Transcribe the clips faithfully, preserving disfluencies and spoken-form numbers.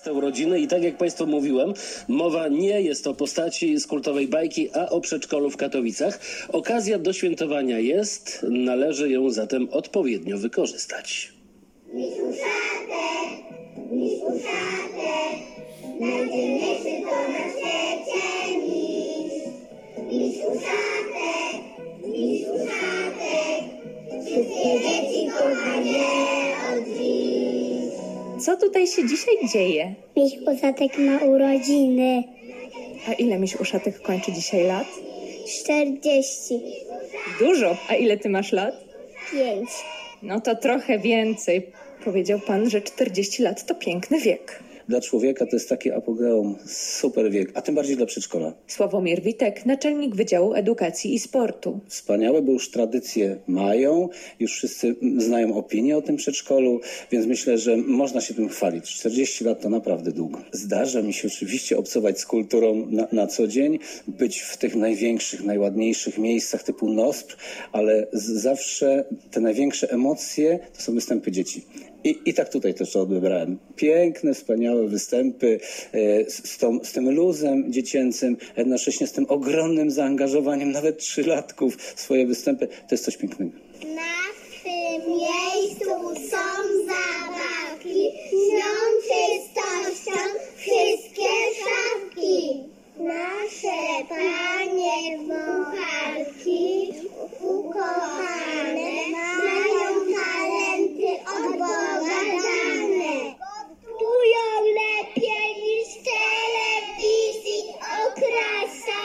czterdzieste urodziny i tak jak Państwu mówiłem, mowa nie jest o postaci z kultowej bajki, a o przedszkolu w Katowicach. Okazja do świętowania jest, należy ją zatem odpowiednio wykorzystać. Misiu Szatek, Misiu Szatek, najdzielniejszy to na świecie miś. Misiu Szatek, Misiu Szatek, wszystkie dzieci kochanie od dziś. Co tutaj się dzisiaj dzieje? Miś Uszatek ma urodziny. A ile Miś Uszatek kończy dzisiaj lat? czterdzieści. Dużo. A ile ty masz lat? pięć. No to trochę więcej. Powiedział pan, że czterdzieści lat to piękny wiek. Dla człowieka to jest taki apogeum, super wiek, a tym bardziej dla przedszkola. Sławomir Witek, naczelnik Wydziału Edukacji i Sportu. Wspaniałe, bo już tradycje mają, już wszyscy znają opinię o tym przedszkolu, więc myślę, że można się tym chwalić. czterdzieści lat to naprawdę długo. Zdarza mi się oczywiście obcować z kulturą na, na co dzień, być w tych największych, najładniejszych miejscach typu N O S P, ale z, zawsze te największe emocje to są występy dzieci. I, I tak tutaj też to odebrałem. Piękne, wspaniałe występy e, z, z, tą, z tym luzem dziecięcym, jednocześnie z tym ogromnym zaangażowaniem nawet trzylatków w swoje występy. To jest coś pięknego. Na tym miejscu są zabawki, śnią czystością wszystkie szafki. Nasze panie kucharki ukochane mają talenty od Boga dane. Gotują lepiej niż w telewizji okrasa.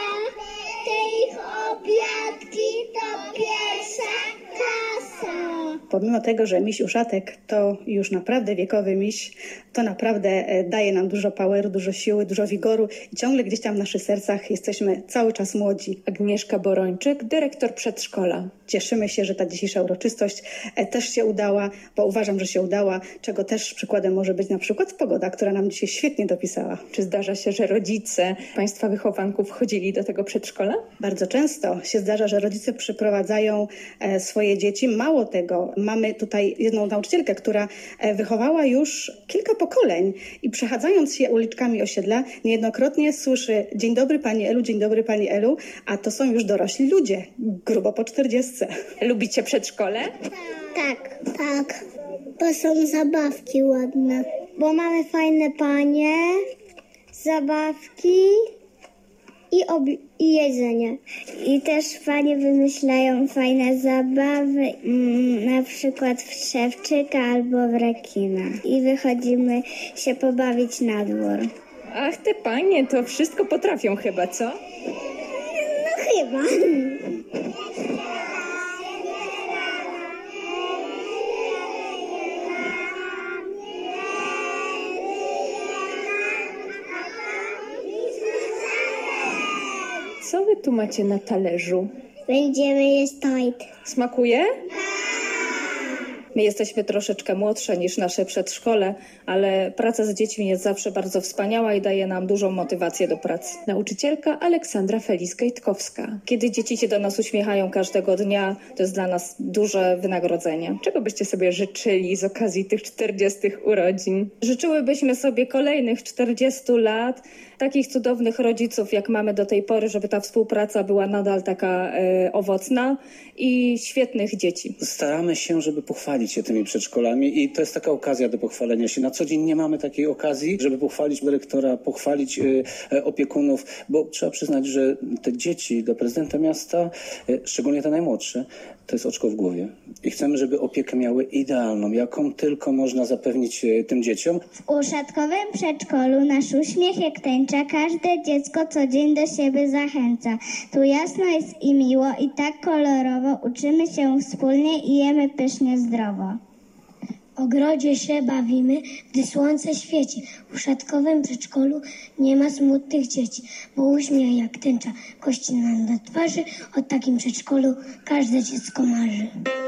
Te ich obiadki to pierwsza klasa. Pomimo tego, że miś Uszatek to już naprawdę wiekowy miś, to naprawdę daje nam dużo poweru, dużo siły, dużo wigoru i ciągle gdzieś tam w naszych sercach jesteśmy cały czas młodzi. Agnieszka Borończyk, dyrektor przedszkola. Cieszymy się, że ta dzisiejsza uroczystość też się udała, bo uważam, że się udała, czego też przykładem może być na przykład pogoda, która nam dzisiaj świetnie dopisała. Czy zdarza się, że rodzice państwa wychowanków chodzili do tego przedszkola? Bardzo często się zdarza, że rodzice przyprowadzają swoje dzieci. Mało tego, mamy tutaj jedną nauczycielkę, która wychowała już kilka pokoleń i przechadzając się uliczkami osiedla niejednokrotnie słyszy: dzień dobry pani Elu, dzień dobry pani Elu, a to są już dorośli ludzie, grubo po czterdziestce. Lubicie przedszkole? Tak, tak, bo są zabawki ładne, bo mamy fajne panie, zabawki i, obi- i jedzenie. I też panie wymyślają fajne zabawy, mm, na przykład w szewczyka albo w rekina. I wychodzimy się pobawić na dwór. Ach, te panie to wszystko potrafią chyba, co? No chyba. Co wy tu macie na talerzu? Będziemy jeść tort. Smakuje? My jesteśmy troszeczkę młodsze niż nasze przedszkole, ale praca z dziećmi jest zawsze bardzo wspaniała i daje nam dużą motywację do pracy. Nauczycielka Aleksandra Felis-Kejtkowska. Kiedy dzieci się do nas uśmiechają każdego dnia, to jest dla nas duże wynagrodzenie. Czego byście sobie życzyli z okazji tych czterdziestych urodzin? Życzyłybyśmy sobie kolejnych czterdziestu lat, takich cudownych rodziców, jak mamy do tej pory, żeby ta współpraca była nadal taka e, owocna i świetnych dzieci. Staramy się, żeby pochwalić się tymi przedszkolami i to jest taka okazja do pochwalenia się. Na co dzień nie mamy takiej okazji, żeby pochwalić dyrektora, pochwalić y, y, opiekunów, bo trzeba przyznać, że te dzieci do prezydenta miasta, y, szczególnie te najmłodsze, to jest oczko w głowie. I chcemy, żeby opiekę miały idealną, jaką tylko można zapewnić y, tym dzieciom. W uszatkowym przedszkolu nasz uśmiech jak tęcza, każde dziecko co dzień do siebie zachęca. Tu jasno jest i miło i tak kolorowo, uczymy się wspólnie i jemy pysznie zdrowo. W ogrodzie się bawimy, gdy słońce świeci. W uszatkowym przedszkolu nie ma smutnych dzieci, bo uśmiech jak tęcza kości nam na twarzy. O takim przedszkolu każde dziecko marzy.